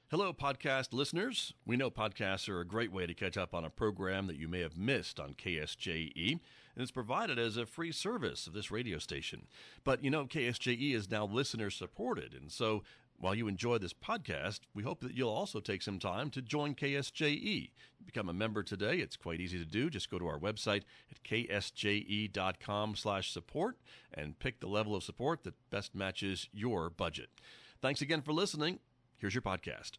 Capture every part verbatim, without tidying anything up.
Hello, podcast listeners. We know podcasts are a great way to catch up on a program that you may have missed on K S J E, and it's provided as a free service of this radio station. But you know, K S J E is now listener supported, and so while you enjoy this podcast, we hope that you'll also take some time to join K S J E. Become a member today. It's quite easy to do. Just go to our website at k s j e dot com slash support and pick the level of support that best matches your budget. Thanks again for listening. Here's your podcast.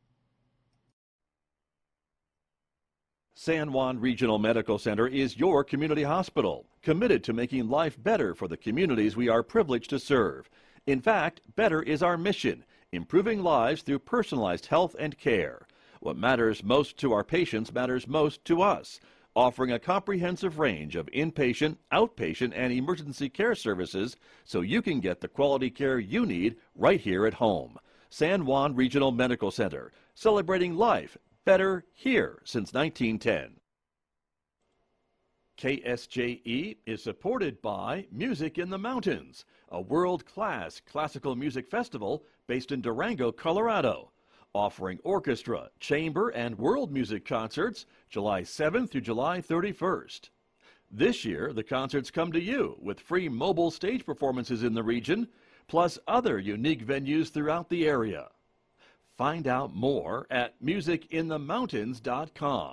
San Juan Regional Medical Center is your community hospital, committed to making life better for the communities we are privileged to serve. In fact, better is our mission, improving lives through personalized health and care. What matters most to our patients matters most to us, offering a comprehensive range of inpatient, outpatient, and emergency care services so you can get the quality care you need right here at home. San Juan Regional Medical Center, celebrating life better here since nineteen ten. K S J E is supported by Music in the Mountains, a world-class classical music festival based in Durango, Colorado, offering orchestra, chamber, and world music concerts July seventh through July thirty-first. This year, the concerts come to you with free mobile stage performances in the region, plus other unique venues throughout the area. Find out more at music in the mountains dot com.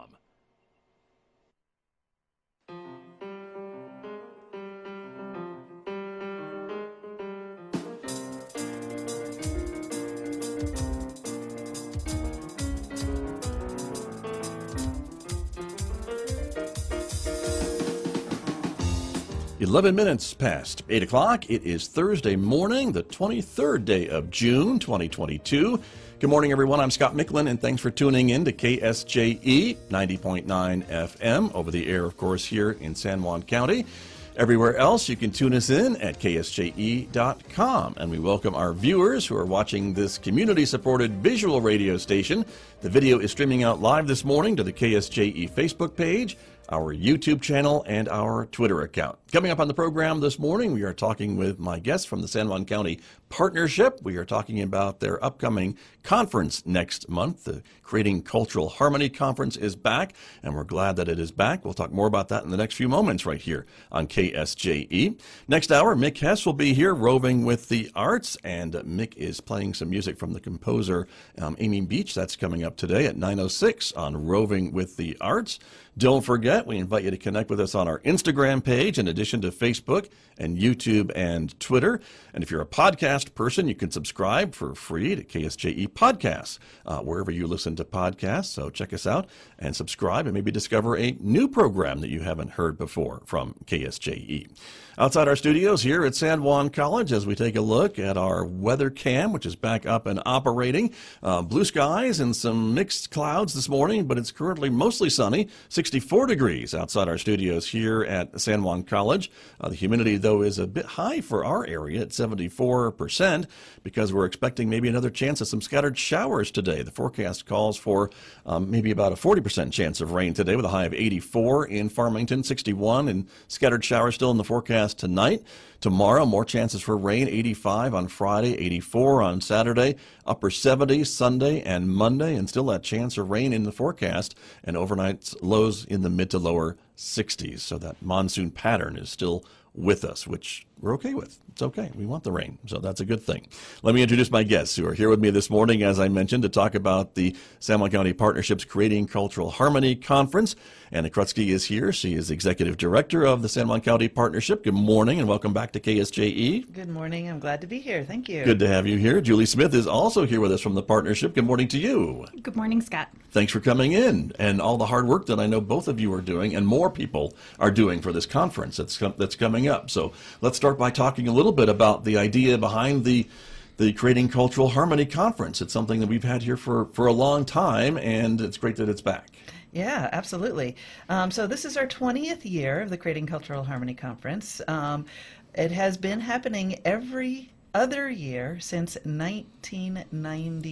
eleven minutes past eight o'clock. It is Thursday morning, the twenty-third day of June, twenty twenty-two. Good morning, everyone. I'm Scott Micklin, and thanks for tuning in to K S J E ninety point nine F M, over the air, of course, here in San Juan County. Everywhere else, you can tune us in at k s j e dot com. And we welcome our viewers who are watching this community-supported visual radio station. The video is streaming out live this morning to the K S J E Facebook page, our YouTube channel, and our Twitter account. Coming up on the program this morning, we are talking with my guests from the San Juan County Partnership. We are talking about their upcoming conference next month. The Creating Cultural Harmony Conference is back, and we're glad that it is back. We'll talk more about that in the next few moments right here on K S J E. Next hour, Mick Hess will be here roving with the arts, and Mick is playing some music from the composer um, Amy Beach. That's coming up today at nine oh six on Roving with the Arts. Don't forget, we invite you to connect with us on our Instagram page in addition to Facebook and YouTube and Twitter. And if you're a podcast person, you can subscribe for free to K S J E Podcasts, uh, wherever you listen to podcasts. So check us out and subscribe and maybe discover a new program that you haven't heard before from K S J E. Outside our studios here at San Juan College, as we take a look at our weather cam, which is back up and operating. Uh, blue skies and some mixed clouds this morning, but it's currently mostly sunny, sixty-four degrees outside our studios here at San Juan College. Uh, the humidity, though, is a bit high for our area at seventy-four percent because we're expecting maybe another chance of some scattered showers today. The forecast calls for um, maybe about a forty percent chance of rain today with a high of eighty-four in Farmington, sixty-one, and scattered showers still in the forecast tonight. Tomorrow, more chances for rain, eighty-five on Friday, eighty-four on Saturday, upper seventies Sunday and Monday, and still that chance of rain in the forecast, and overnight lows in the mid to lower sixties. So that monsoon pattern is still with us, which we're okay with. It's okay. We want the rain, so that's a good thing. Let me introduce my guests who are here with me this morning, as I mentioned, to talk about the San Juan County Partnership's Creating Cultural Harmony Conference. Anna Krutsky is here. She is Executive Director of the San Juan County Partnership. Good morning and welcome back to K S J E. Good morning. I'm glad to be here. Thank you. Good to have you here. Julie Smith is also here with us from the Partnership. Good morning to you. Good morning, Scott. Thanks for coming in and all the hard work that I know both of you are doing and more people are doing for this conference that's, that's coming up. So let's start by talking a little bit about the idea behind the the Creating Cultural Harmony Conference. It's something that we've had here for, for a long time, and it's great that it's back. Yeah, absolutely. Um, so this is our twentieth year of the Creating Cultural Harmony Conference. Um, it has been happening every other year since nineteen ninety-one.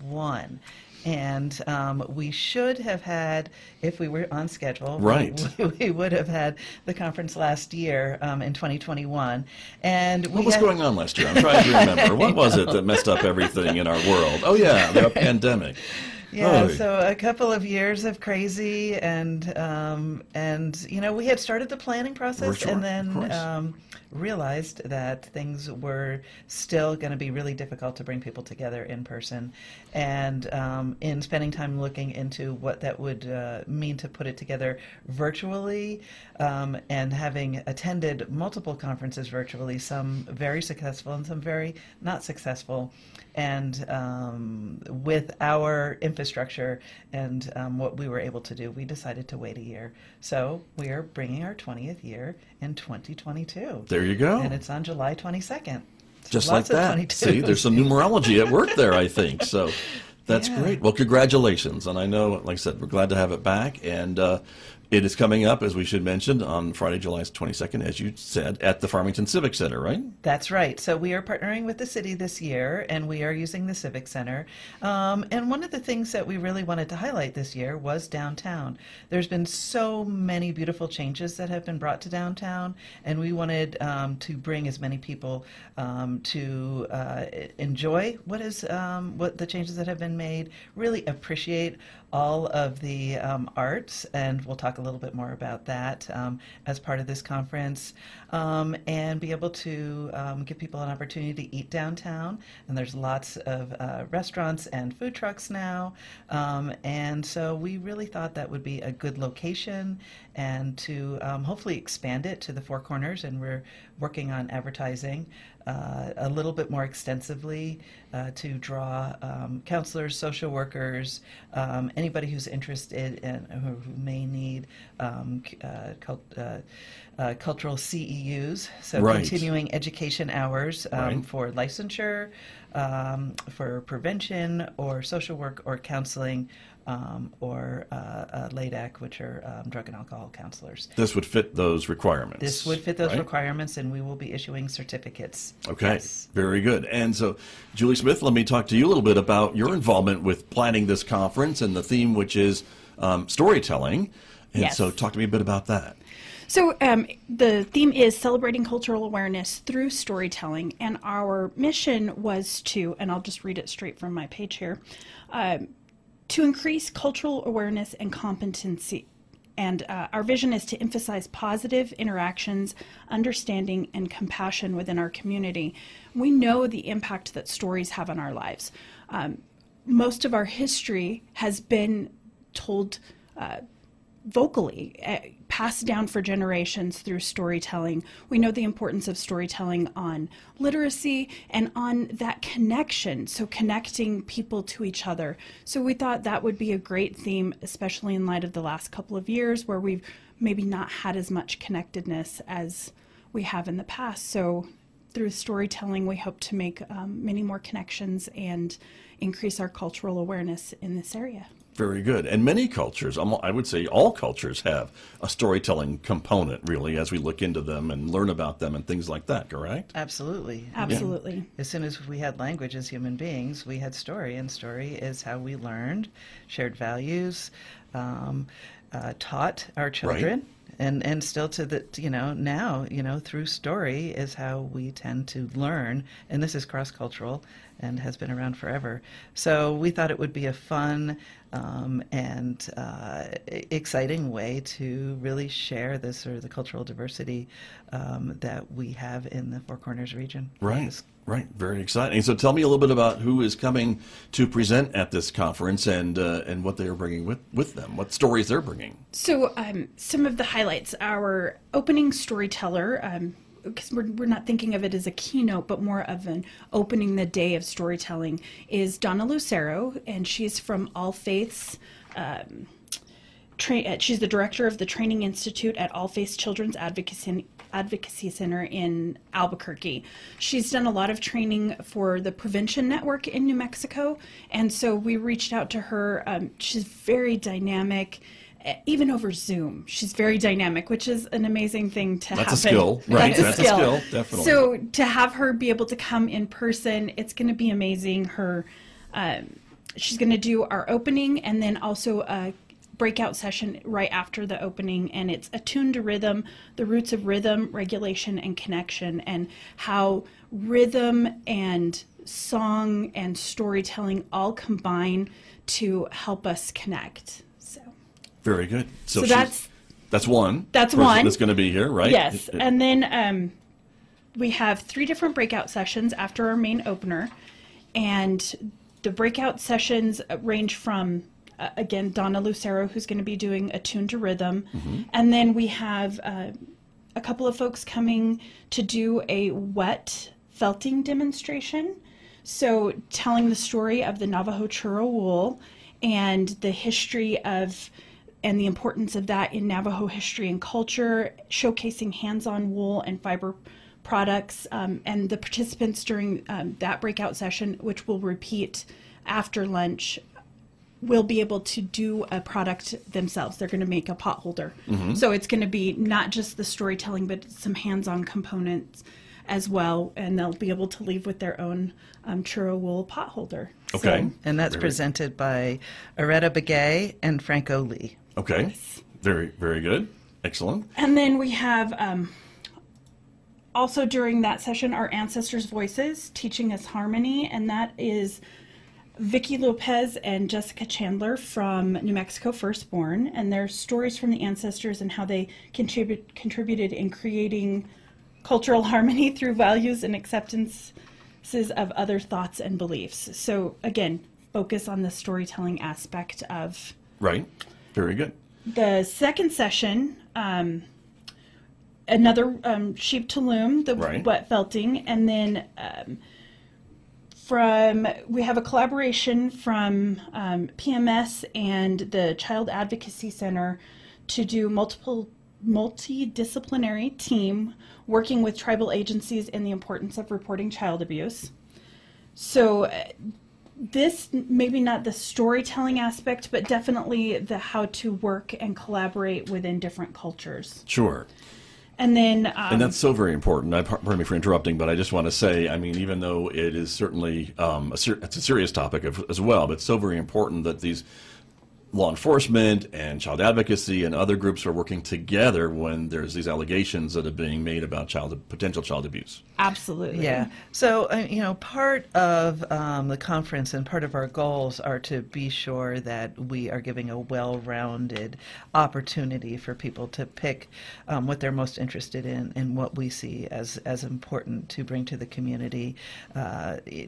twenty-one. And um, we should have had, if we were on schedule, right. we, we would have had the conference last year um, in twenty twenty-one. And we what was had, going on last year? I'm trying to remember. What was it that messed up everything in our world? Oh, yeah, the pandemic. Yeah, Oh. so a couple of years of crazy, and um, and you know we had started the planning process, Sure, and of then course. um, realized that things were still going to be really difficult to bring people together in person, and um, in spending time looking into what that would uh, mean to put it together virtually, um, and having attended multiple conferences virtually, some very successful and some very not successful. And um, with our infrastructure and um, what we were able to do, we decided to wait a year. So we are bringing our twentieth year in twenty twenty-two. There you go. And it's on July twenty-second. So Just lots like of that. twenty-twos. See, there's some numerology at work there, I think. So that's Yeah. great. Well, congratulations. And I know, like I said, we're glad to have it back. And uh, it is coming up, as we should mention, on Friday, July twenty-second, as you said, at the Farmington Civic Center, right? That's right. So we are partnering with the city this year, and we are using the Civic Center. Um, and one of the things that we really wanted to highlight this year was downtown. There's been so many beautiful changes that have been brought to downtown, and we wanted um, to bring as many people um, to uh, enjoy what is um, what the changes that have been made, really appreciate all of the um, arts, and we'll talk a little bit more about that um, as part of this conference, um, and be able to um, give people an opportunity to eat downtown. And there's lots of uh, restaurants and food trucks now, um, and so we really thought that would be a good location, and to um, hopefully expand it to the Four Corners, and we're working on advertising uh, a little bit more extensively uh, to draw um, counselors, social workers, um, anybody who's interested in who, who may need um, c- uh, cult, uh, uh, cultural C E Us, so Right. continuing education hours um, Right. for licensure, um, for prevention, or social work, or counseling, um, or uh, uh, L A D A C, which are um, drug and alcohol counselors. This would fit those requirements. This would fit those right? requirements, and we will be issuing certificates. Okay, Yes. very good. And so, Julie Smith, let me talk to you a little bit about your involvement with planning this conference and the theme, which is um, storytelling. And Yes. so, talk to me a bit about that. So um, the theme is celebrating cultural awareness through storytelling, and our mission was to, and I'll just read it straight from my page here, um, to increase cultural awareness and competency. And uh, our vision is to emphasize positive interactions, understanding, and compassion within our community. We know the impact that stories have on our lives. Um, most of our history has been told uh, vocally, uh, passed down for generations through storytelling. We know the importance of storytelling on literacy and on that connection, so connecting people to each other. So we thought that would be a great theme, especially in light of the last couple of years where we've maybe not had as much connectedness as we have in the past. So through storytelling, we hope to make um, many more connections and increase our cultural awareness in this area. Very good. And many cultures, almo- I would say all cultures, have a storytelling component, really, as we look into them and learn about them and things like that, correct? Absolutely. Absolutely. As soon as we had language as human beings, we had story, and story is how we learned, shared values, um, uh, taught our children. And and still to the, you know, now, you know, through story is how we tend to learn. And this is cross-cultural and has been around forever. So we thought it would be a fun um, and uh, exciting way to really share this, sort of the cultural diversity um, that we have in the Four Corners region. Right, It's- right. Very exciting. So tell me a little bit about who is coming to present at this conference and uh, and what they are bringing with, with them, what stories they're bringing. So um, some of the highlights, our opening storyteller, um, because we're, we're not thinking of it as a keynote, but more of an opening the day of storytelling, is Donna Lucero, and she's from All Faiths. Um, tra- she's the director of the Training Institute at All Faiths Children's Advocacy, Advocacy Center in Albuquerque. She's done a lot of training for the Prevention Network in New Mexico, and so we reached out to her. Um, she's very dynamic. Even over Zoom, she's very dynamic, which is an amazing thing to That's happen. a skill, right? That's, That's a a, skill. skill, definitely. So to have her be able to come in person, it's going to be amazing. Her um, she's going to do our opening and then also a breakout session right after the opening, and it's Attuned to Rhythm, the roots of rhythm, regulation, and connection, and how rhythm and song and storytelling all combine to help us connect. So very good. So, so she's- that's that's one. That's person one. that's going to be here, right? Yes, It- it- and then um, we have three different breakout sessions after our main opener, and the breakout sessions range from uh, again Donna Lucero, who's going to be doing Attuned to Rhythm, and then we have uh, a couple of folks coming to do a wet felting demonstration. So telling the story of the Navajo churro wool and the history of and the importance of that in Navajo history and culture, showcasing hands-on wool and fiber products, um, and the participants during um, that breakout session, which will repeat after lunch, will be able to do a product themselves. They're going to make a pot holder. Mm-hmm. So it's going to be not just the storytelling, but some hands-on components as well, and they'll be able to leave with their own um, churro wool pot holder. Okay. So, And that's Very- presented by Aretta Begay and Franco Lee. Okay. Very, very good. Excellent. and then we have um, also during that session our ancestors' voices teaching us harmony, and that is Vicki Lopez and Jessica Chandler from New Mexico Firstborn, and their stories from the ancestors and how they contribute, contributed in creating cultural harmony through values and acceptances of other thoughts and beliefs. So again, focus on the storytelling aspect of Right. Very good. the second session. Um, another um, sheep to loom, the Right. wet felting, and then um, from we have a collaboration from um, P M S and the Child Advocacy Center to do multiple multidisciplinary team working with tribal agencies in the importance of reporting child abuse. So uh, this maybe not the storytelling aspect, but definitely the how to work and collaborate within different cultures. Sure. And then um, And that's so very important. I, pardon me for interrupting, but I just want to say, I mean, even though it is certainly um, a ser- it's a serious topic of, as well, but it's so very important that these law enforcement and child advocacy and other groups are working together when there's these allegations that are being made about child potential child abuse. absolutely. Yeah. So, uh, you know, part of um, the conference and part of our goals are to be sure that we are giving a well-rounded opportunity for people to pick um, what they're most interested in and what we see as, as important to bring to the community. Uh, it,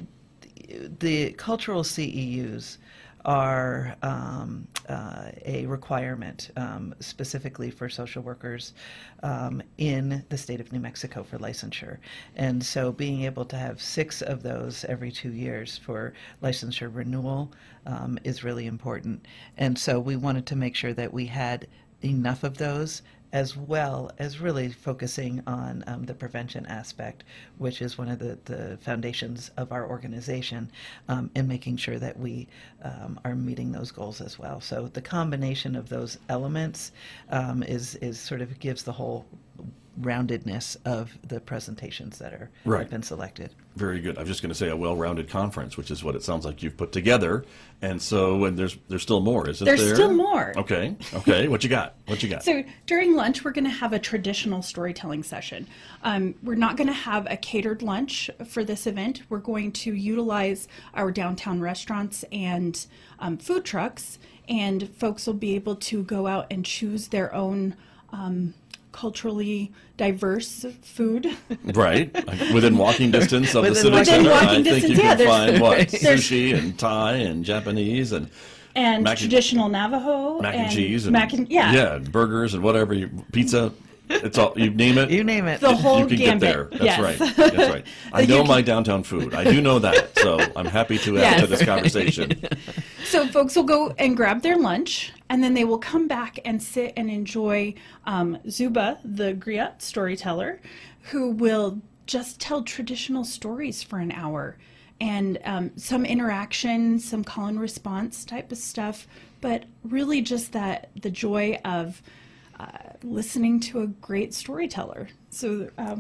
the cultural C E Us are um, uh, a requirement um, specifically for social workers um, in the state of New Mexico for licensure. And so being able to have six of those every two years for licensure renewal um, is really important. And so we wanted to make sure that we had enough of those, as well as really focusing on um, the prevention aspect, which is one of the, the foundations of our organization, um, and making sure that we um, are meeting those goals as well. So the combination of those elements um, is, is sort of gives the whole roundedness of the presentations that are Right. have been selected. Very good. I was just going to say a well-rounded conference, which is what it sounds like you've put together. And so, and there's there's still more, isn't There's there? still more. Okay. Okay. What you got? What you got? So during lunch, we're going to have a traditional storytelling session. Um, we're not going to have a catered lunch for this event. We're going to utilize our downtown restaurants and um, food trucks, and folks will be able to go out and choose their own um, culturally diverse food. Right. Like within walking distance of the Within Civic walking- Center, Within walking I think distance, you yeah, can there's- find what? there's- Sushi and Thai and Japanese and and Mac and- traditional Navajo mac and, cheese and mac and yeah, yeah, burgers and whatever you pizza. It's all you name it. You name it. the whole you can gambit. get there. That's Yes. right. That's right. I You know can- my downtown food. I do know that. So I'm happy to add to Yes. this conversation. So folks will go and grab their lunch, and then they will come back and sit and enjoy um, Zuba, the griot storyteller, who will just tell traditional stories for an hour, and um, some interaction, some call and response type of stuff, but really just that the joy of uh, listening to a great storyteller. So um,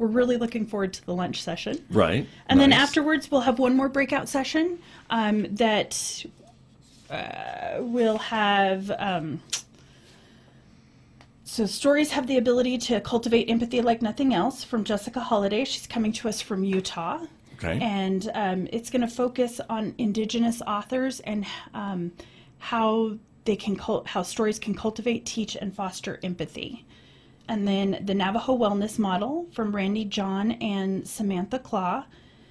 we're really looking forward to the lunch session. Right. And then Nice. afterwards, we'll have one more breakout session um, that uh, will have. Um, so, stories have the ability to cultivate empathy like nothing else, from Jessica Holiday. She's coming to us from Utah. Okay. And um, it's going to focus on Indigenous authors and um, how they can cult- how stories can cultivate, teach, and foster empathy. And then the Navajo Wellness Model from Randy John and Samantha Claw.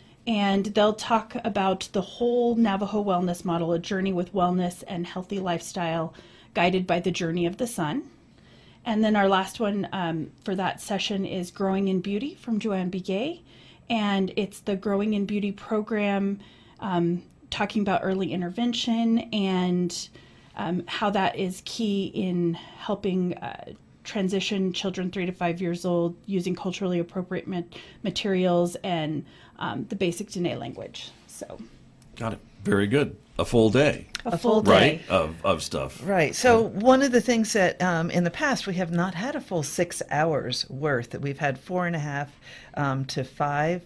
And they'll talk about the whole Navajo Wellness Model, a journey with wellness and healthy lifestyle guided by the journey of the sun. And then our last one um, for that session is Growing in Beauty from Joanne Begay. And it's the Growing in Beauty program, um, talking about early intervention and um, how that is key in helping uh, transition children three to five years old using culturally appropriate mat- materials and um, the basic Dene language. So, Got it. Very good. A full day. a, A full full day. Right, of, of stuff. Right. So one of the things that um, in the past we have not had a full six hours worth. That we've had four and a half um, to five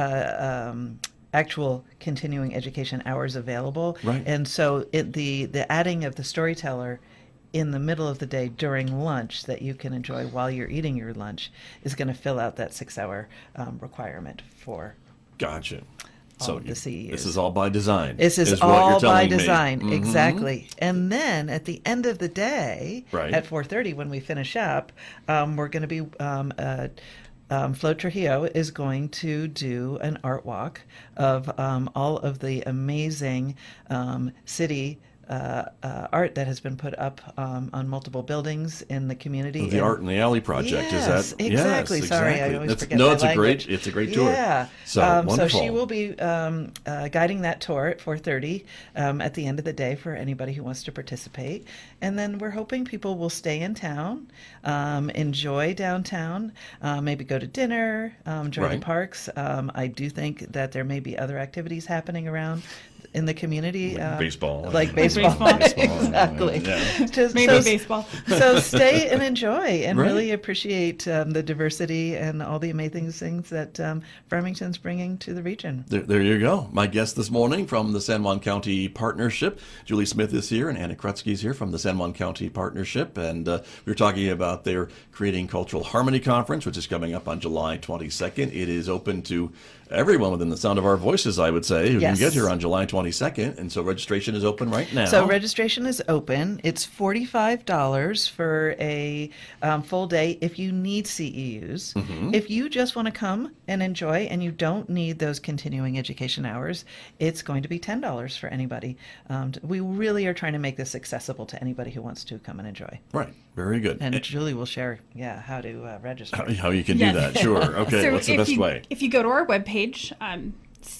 uh, um, actual continuing education hours available. Right. And so it, the the adding of the storyteller in the middle of the day during lunch that you can enjoy while you're eating your lunch is going to fill out that six hour um, requirement for. Gotcha. All So of the you- C E Us. this is all by design. This is, what you're all by telling me. design, Mhm. exactly. And then at the end of the day, Right. at four thirty, when we finish up, um, we're going to be um, uh, um, Flo Trujillo is going to do an art walk of um, all of the amazing um, city. Uh, uh, art that has been put up um, on multiple buildings in the community. The And- Art in the Alley project, yes, is that? exactly. Yes, Sorry, exactly. I always That's- forget No, my it's a language. great, it's a great tour. Yeah. So um, wonderful. So she will be um, uh, guiding that tour at four thirty um, at the end of the day for anybody who wants to participate. And then we're hoping people will stay in town, um, enjoy downtown, uh, maybe go to dinner, um, enjoy Right. the parks. Um, I do think that there may be other activities happening around in the community. Like uh, baseball. Like baseball. Baseball. Exactly. Yeah. Just- Maybe so- baseball. so stay and enjoy and Right. really appreciate um, the diversity and all the amazing things that um, Farmington's bringing to the region. There, there you go. My guest this morning from the San Juan County Partnership, Julie Smith is here, and Anna Krutsky is here from the San Juan County Partnership. And uh, we were talking about their Creating Cultural Harmony Conference, which is coming up on July twenty-second. It is open to everyone within the sound of our voices, I would say, who Yes. can get here on July twenty-second. And so registration is open right now. So registration is open. It's forty-five dollars for a um, full day if you need C E Us. Mm-hmm. If you just want to come and enjoy and you don't need those continuing education hours, it's going to be ten dollars for anybody. Um, we really are trying to make this accessible to anybody who wants to come and enjoy. Right. Very good. And Julie will share, yeah, how to uh, register. How, how you can Yes. do that. Sure. Okay. So What's the if best you, way? If you go to our webpage, um,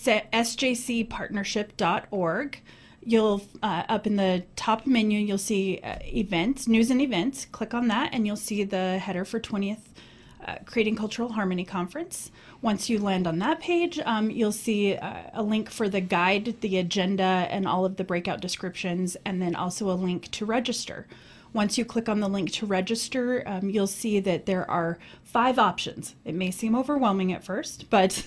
s j c partnership dot org, you'll, uh, up in the top menu, you'll see uh, events, news and events. Click on that and you'll see the header for twentieth uh, Creating Cultural Harmony Conference. Once you land on that page, um, you'll see uh, a link for the guide, the agenda, and all of the breakout descriptions, and then also a link to register. Once you click on the link to register, um, you'll see that there are five options. It may seem overwhelming at first, but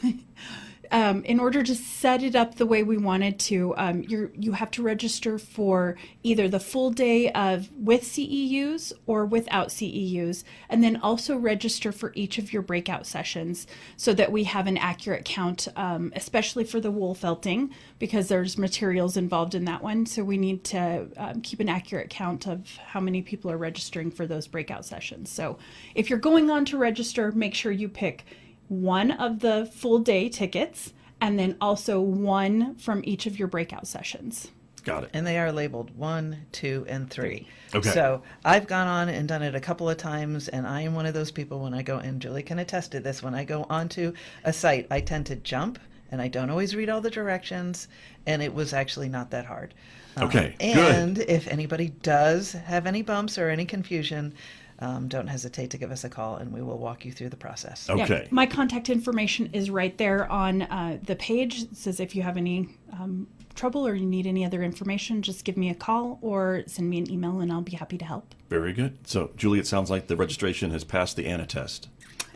um, in order to set it up the way we wanted to, um, you're, you have to register for either the full day of with C E Us or without C E Us, and then also register for each of your breakout sessions so that we have an accurate count, um, especially for the wool felting, because there's materials involved in that one. So we need to um, keep an accurate count of how many people are registering for those breakout sessions. So if you're going on to register, make sure you pick one of the full day tickets and then also one from each of your breakout sessions. Got it. And they are labeled one, two, and three. Okay. So I've gone on and done it a couple of times, and I am one of those people when I go, and Julie can attest to this, when I go onto a site, I tend to jump, and I don't always read all the directions, and it was actually not that hard. Um, Okay, good. And if anybody does have any bumps or any confusion, um, don't hesitate to give us a call, and we will walk you through the process. Yeah, Okay. my contact information is right there on uh, the page. It says if you have any um, trouble or you need any other information, just give me a call or send me an email and I'll be happy to help. Very good. So, Julie, it sounds like the registration has passed the ANA test.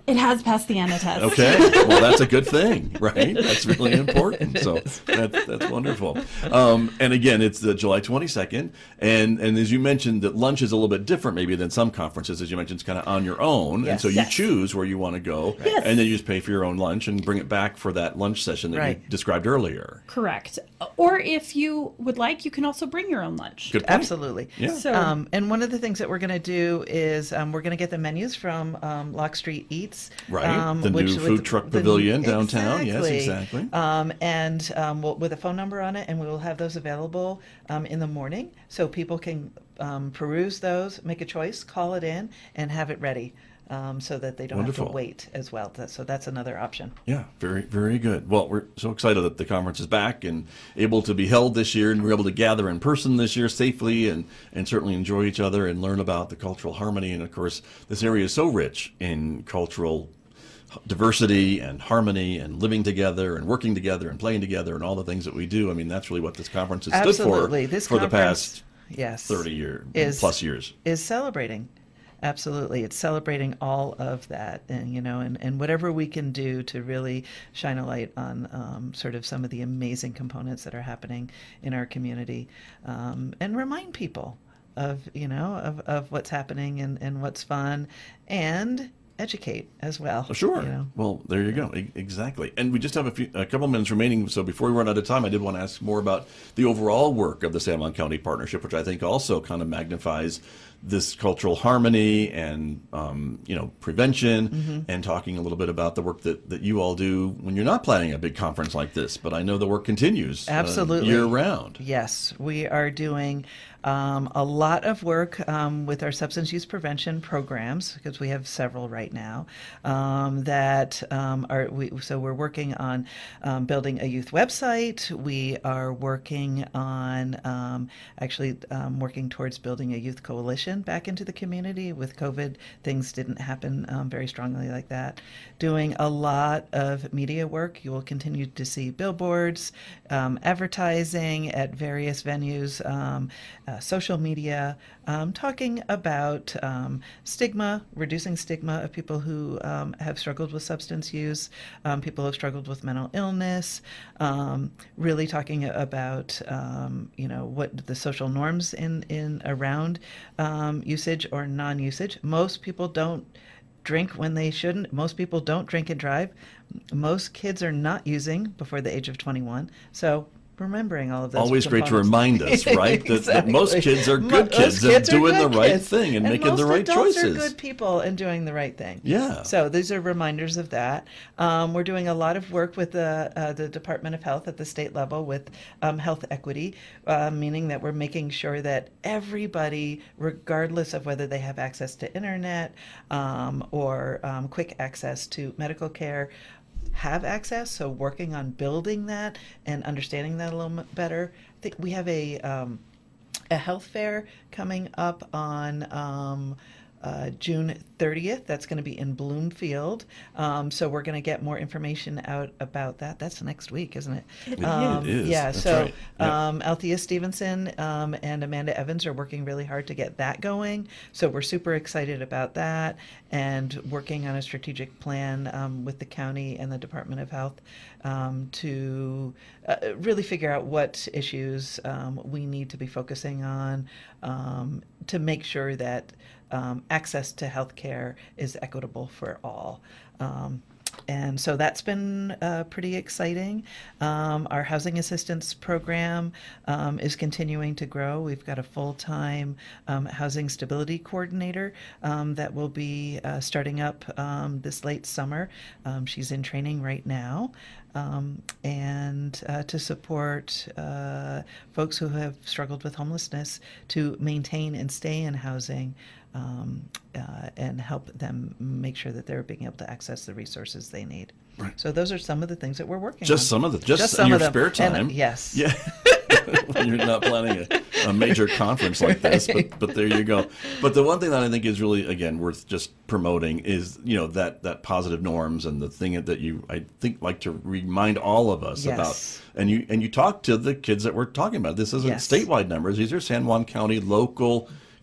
It has passed the ANA test. Okay, well, that's a good thing, right? That's really important. So that's, that's wonderful. Um, and again, it's the July twenty-second. And, and as you mentioned, that lunch is a little bit different maybe than some conferences. As you mentioned, it's kind of on your own. Yes. And so you Yes. choose where you want to go. Yes. And then you just pay for your own lunch and bring it back for that lunch session that Right. you described earlier. Correct. Or if you would like, you can also bring your own lunch. Good point. Absolutely. Yeah. So Um, and one of the things that we're going to do is um, we're going to get the menus from um, Lock Street Eats. Right. um, The which new with food truck the- pavilion downtown. Yes, Exactly. exactly. Um, and um, we'll, with a phone number on it, and we will have those available um, in the morning so people can um, peruse those, make a choice, call it in, and have it ready. Um, so that they don't Wonderful. have to wait as well. That, so that's another option. Yeah, very, very good. Well, we're so excited that the conference is back and able to be held this year, and we're able to gather in person this year safely and, and certainly enjoy each other and learn about the cultural harmony. And of course, this area is so rich in cultural diversity and harmony and living together and working together and playing together and all the things that we do. I mean, that's really what this conference has Absolutely. stood for This for the conference, past yes, thirty year is- plus years. is celebrating. Absolutely. It's celebrating all of that, and you know, and, and whatever we can do to really shine a light on um, sort of some of the amazing components that are happening in our community, um, and remind people of, you know, of, of what's happening and, and what's fun, and educate as well. Sure. You know? Well, there you go. E- Exactly. And we just have a few, a couple minutes remaining. So before we run out of time, I did want to ask more about the overall work of the San Juan County Partnership, which I think also kind of magnifies this cultural harmony and, um, you know, prevention, Mm-hmm. and talking a little bit about the work that, that you all do when you're not planning a big conference like this. But I know the work continues uh, Absolutely. year round. Yes, we are doing um, a lot of work um, with our substance use prevention programs, because we have several right now um, that um, are we, so we're working on um, building a youth website. We are working on um, actually um, working towards building a youth coalition back into the community. With COVID, things didn't happen um, very strongly like that. Doing a lot of media work. You will continue to see billboards, um, advertising at various venues, um, uh, social media, um, talking about um, stigma, reducing stigma of people who um, have struggled with substance use, um, people who have struggled with mental illness, um, really talking about um, you know, what the social norms in, in around um, usage or non-usage. Most people don't drink when they shouldn't. Most people don't drink and drive. Most kids are not using before the age of twenty-one. So remembering all of those Always great to components. remind us, right, that, that most Exactly. kids are Mo- good kids most kids and are doing the good right kids. thing and, making most the right adults choices. are good people and doing the right thing. Yeah. So these are reminders of that. Um, we're doing a lot of work with the uh, the Department of Health at the state level with um, health equity, uh, meaning that we're making sure that everybody, regardless of whether they have access to internet um, or um, quick access to medical care, have access. So working on building that and understanding that a little bit better. I think we have a um, a health fair coming up on um, uh, June thirtieth. That's going to be in Bloomfield. Um, so we're going to get more information out about that. That's next week, isn't it? It Um, is. Yeah. That's so right. Yeah. um, Althea Stevenson um, and Amanda Evans are working really hard to get that going. So we're super excited about that and working on a strategic plan um, with the county and the Department of Health um, to uh, really figure out what issues um, we need to be focusing on um, to make sure that um, access to health care is equitable for all. Um, And so that's been uh, pretty exciting. Um, our housing assistance program um, is continuing to grow. We've got a full-time um, housing stability coordinator um, that will be uh, starting up um, this late summer. Um, she's in training right now. Um, and uh, to support uh, folks who have struggled with homelessness to maintain and stay in housing um, uh, and help them make sure that they're being able to access the resources they need. Right. So those are some of the things that we're working Just on. some of the, just, Just in some your of them. spare And, time. yes. Yeah. When you're not planning a, a major conference like this, but, but there you go. But the one thing that I think is really, again, worth just promoting is, you know, that, that positive norms and the thing that you, I think, like to remind all of us Yes. about. And you, and you talk to the kids that we're talking about. This isn't Yes. statewide numbers. These are San Juan County local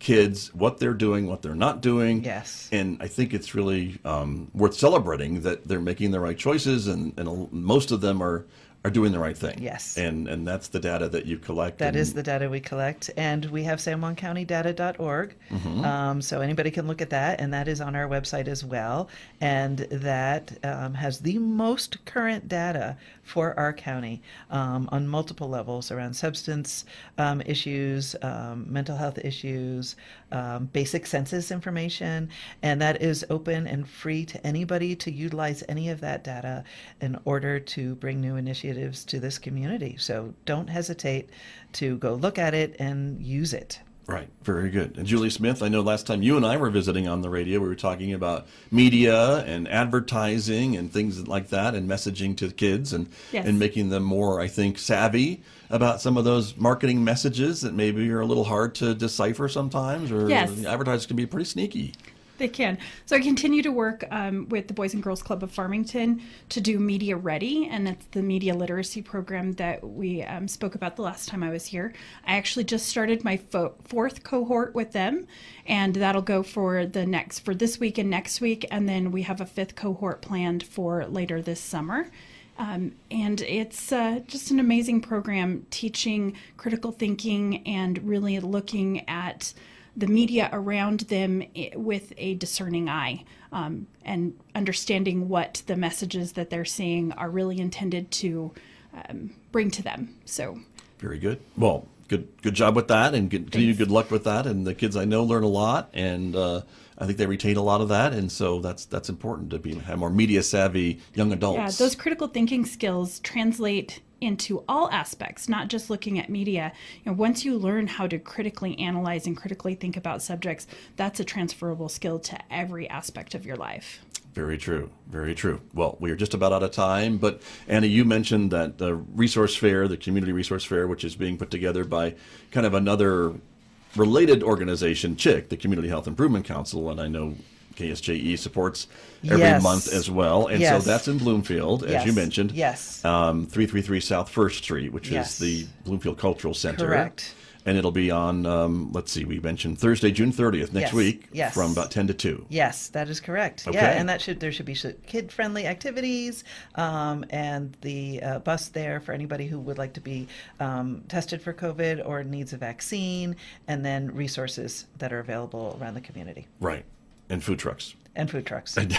kids what they're doing, what they're not doing. Yes. And I think it's really um, worth celebrating that they're making the right choices, and, and most of them are are doing the right thing. Yes. And and that's the data that you collect. That and, is the data we collect, and we have san juan county data dot org, Mhm. um, so anybody can look at that, and that is on our website as well, and that um, has the most current data for our county um, on multiple levels around substance um, issues, um, mental health issues, um, basic census information, and that is open and free to anybody to utilize any of that data in order to bring new initiatives to this community. So don't hesitate to go look at it and use it. Right. Very good. And Julie Smith, I know last time you and I were visiting on the radio, we were talking about media and advertising and things like that, and messaging to kids, and, Yes. and making them more, I think, savvy about some of those marketing messages that maybe are a little hard to decipher sometimes, or Yes. advertisers can be pretty sneaky. They can. So I continue to work um, with the Boys and Girls Club of Farmington to do Media Ready, and that's the media literacy program that we um, spoke about the last time I was here. I actually just started my fo- fourth cohort with them, and that'll go for the next for this week and next week, and then we have a fifth cohort planned for later this summer. Um, and it's uh, just an amazing program, teaching critical thinking and really looking at the media around them i- with a discerning eye, um, and understanding what the messages that they're seeing are really intended to um, bring to them. So Very good. Well, good good job with that, and good, continue Thanks. good luck with that. And the kids I know learn a lot, and uh, I think they retain a lot of that, and so that's that's important to be have more media savvy young adults. yeah, those critical thinking skills translate into all aspects, not just looking at media. You know, once you learn how to critically analyze and critically think about subjects, that's a transferable skill to every aspect of your life. Very true. Very true. Well, we are just about out of time, but Anna, you mentioned that the resource fair, the community resource fair, which is being put together by kind of another related organization, C H I C, the Community Health Improvement Council, and I know K S J E supports every Yes. month as well. And Yes. so that's in Bloomfield, as Yes. you mentioned. Yes. Um, three thirty-three South First Street, which Yes. is the Bloomfield Cultural Center. Correct. And it'll be on, um, let's see, we mentioned Thursday, June thirtieth, next Yes. week, Yes. from about ten to two. Yes, that is correct. Okay. Yeah, and that should there should be kid-friendly activities, um, and the uh, bus there for anybody who would like to be um, tested for COVID or needs a vaccine, and then resources that are available around the community, Right. And food trucks. and food trucks. I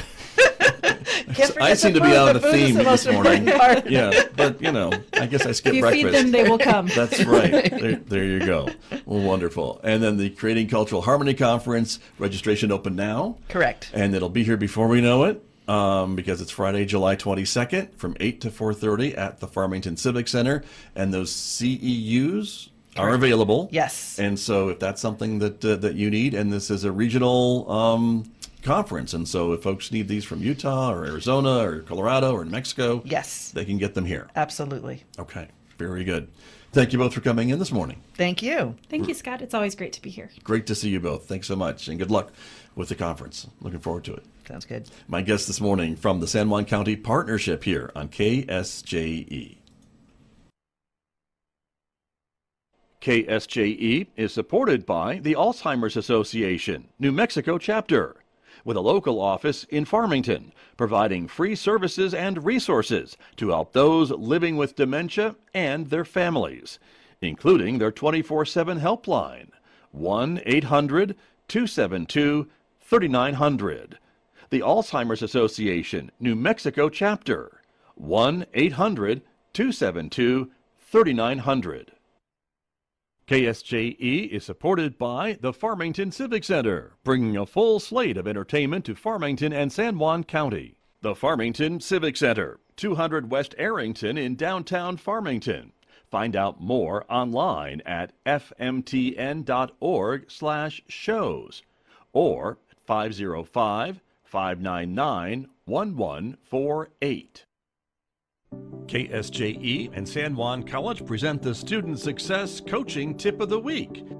Can't forget seem the to be food. out The of a food is theme the this most morning. important part. Yeah, but you know, I guess I skipped If you breakfast. feed them, they will come. That's right. There, there you go. Well, wonderful. And then the Creating Cultural Harmony Conference, registration open now. Correct. And it'll be here before we know it, um, because it's Friday, July twenty-second from eight to four thirty at the Farmington Civic Center. And those C E Us are Correct. available. Yes. And so if that's something that uh, that you need, and this is a regional um, conference, and so if folks need these from Utah or Arizona or Colorado or New Mexico, Yes. they can get them here. Absolutely. Okay, very good. Thank you both for coming in this morning. Thank you. Thank you, Scott. It's always great to be here. Great to see you both. Thanks so much, and good luck with the conference. Looking forward to it. Sounds good. My guest this morning from the San Juan County Partnership here on K S J E. K S J E is supported by the Alzheimer's Association, New Mexico chapter, with a local office in Farmington, providing free services and resources to help those living with dementia and their families, including their twenty-four seven helpline, one eight hundred two seven two three nine zero zero. The Alzheimer's Association, New Mexico chapter, one eight hundred two seven two three nine zero zero. K S J E is supported by the Farmington Civic Center, bringing a full slate of entertainment to Farmington and San Juan County. The Farmington Civic Center, two hundred West Arrington in downtown Farmington. Find out more online at f m t n dot org slash shows or at five oh five, five nine nine, one one four eight. K S J E and San Juan College present the Student Success Coaching Tip of the Week.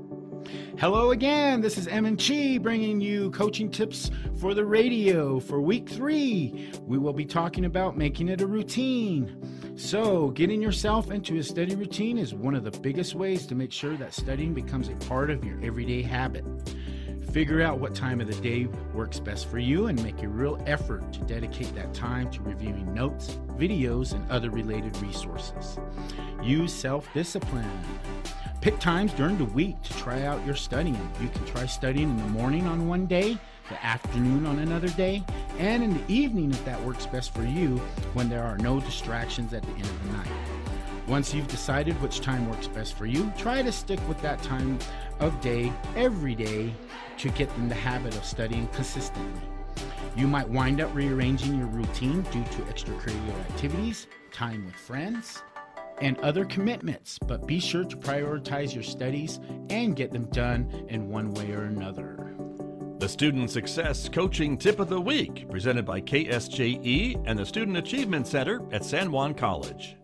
Hello again, this is Emin Chi bringing you coaching tips for the radio for week three. We will be talking about making it a routine. So, getting yourself into a study routine is one of the biggest ways to make sure that studying becomes a part of your everyday habit. Figure out what time of the day works best for you and make a real effort to dedicate that time to reviewing notes, videos, and other related resources. Use self-discipline. Pick times during the week to try out your studying. You can try studying in the morning on one day, the afternoon on another day, and in the evening if that works best for you when there are no distractions at the end of the night. Once you've decided which time works best for you, try to stick with that time of day every day to get in the habit of studying consistently. You might wind up rearranging your routine due to extracurricular activities, time with friends, and other commitments, but be sure to prioritize your studies and get them done in one way or another. The Student Success Coaching Tip of the Week, presented by K S J E and the Student Achievement Center at San Juan College.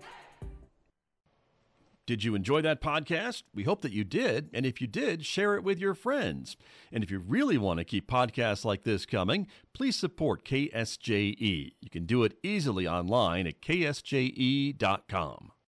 Did you enjoy that podcast? We hope that you did. And if you did, share it with your friends. And if you really want to keep podcasts like this coming, please support K S J E. You can do it easily online at K S J E dot com.